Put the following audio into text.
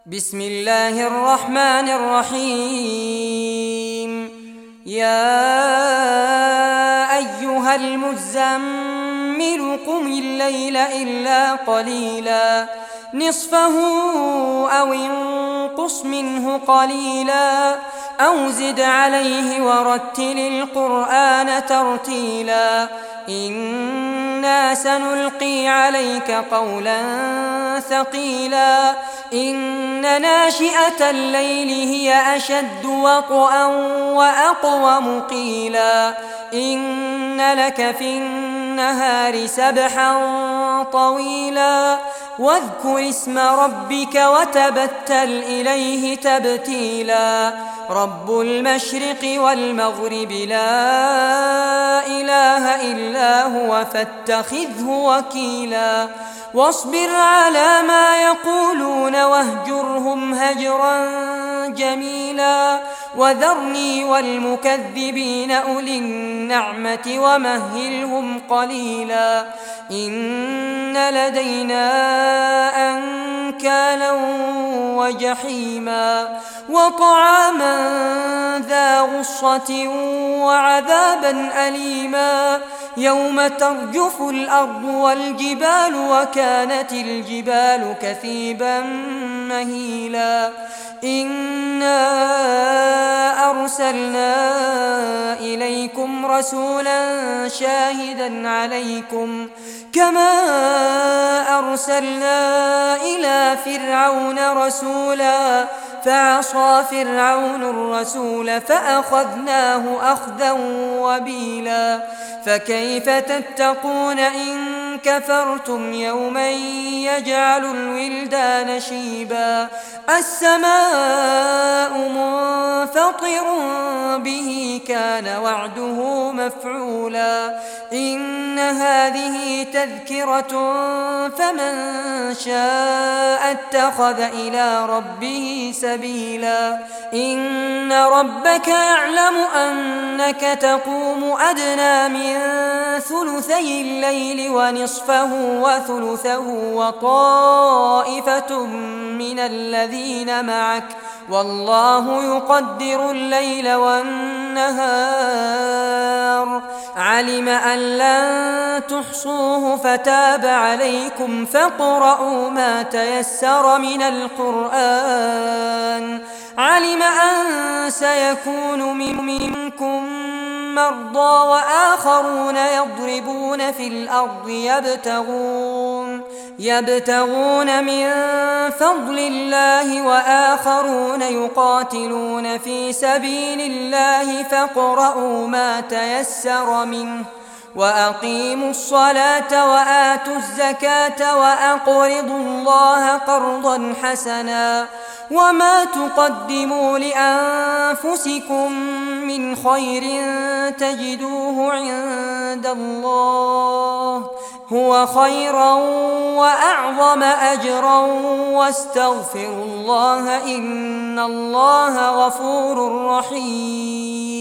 بسم الله الرحمن الرحيم. يا أيها المزمل قم الليل إلا قليلا نصفه أو انقص منه قليلا أو زد عليه ورتل القرآن ترتيلا إنا سنلقي عليك قولا ثقيلا إن ناشئة الليل هي أشد وطئا وأقوم قيلا إن لك في النهار سبحا طويلا واذكر اسم ربك وتبتل إليه تبتيلا رب المشرق والمغرب لا إله إلا هو فاتخذه وكيلا واصبر على ما يقولون واهجرهم هجرا جميلا وذرني والمكذبين أولي النعمة ومهلهم قليلا إن لدينا أنكالا وجحيما وطعاما ذا غصة وعذابا أليما يوم ترجف الأرض والجبال وكانت الجبال كثيبا مهيلا إنا أرسلنا إليكم رسولا شاهدا عليكم كما أرسلنا إلى فرعون رسولا فعصى فرعون الرسول فأخذناه أخذا وبيلا فكيف تتقون إن كفرتم يوما يجعل الولدان شيبا السماء منفطر به كان وعده مفعولا إن هذه تذكرة فمن شاء اتخذ إلى ربه سبيلا إن ربك يعلم أنك تقوم أدنى من ثلثي الليل ونصفه وثلثه وطائفة من الذين معك والله يقدر الليل والنهار علم أن لن تحصوه فتاب عليكم فاقرؤوا ما تيسر من القرآن علم أن سيكون منكم مرضى وآخرون يضربون في الأرض يبتغون من فضل الله وآخرون يقاتلون في سبيل الله فاقرؤوا ما تيسر منه وأقيموا الصلاة وآتوا الزكاة وأقرضوا الله قرضا حسنا وما تقدموا لأنفسكم من خير تجدوه عند الله هو خيرا وأعظم أجرا واستغفروا الله إن الله غفور رحيم.